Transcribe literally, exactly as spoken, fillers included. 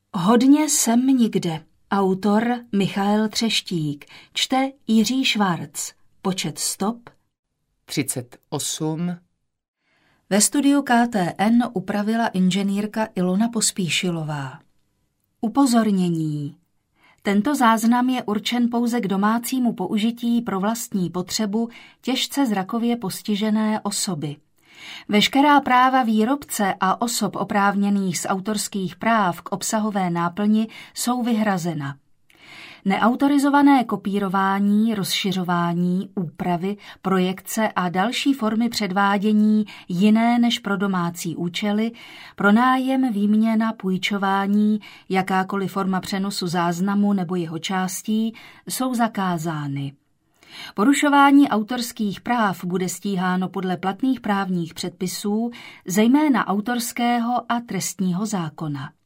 Hodně jsem nikde. Autor Michael Třeštík. Čte Jiří Švarc. Počet stop třicet osm. Ve studiu K T N upravila inženýrka Ilona Pospíšilová. Upozornění. Tento záznam je určen pouze k domácímu použití pro vlastní potřebu těžce zrakově postižené osoby. Veškerá práva výrobce a osob oprávněných z autorských práv k obsahové náplni jsou vyhrazena. Neautorizované kopírování, rozšiřování, úpravy, projekce a další formy předvádění jiné než pro domácí účely, pronájem, výměna, půjčování, jakákoliv forma přenosu záznamu nebo jeho částí jsou zakázány. Porušování autorských práv bude stíháno podle platných právních předpisů, zejména autorského a trestního zákona.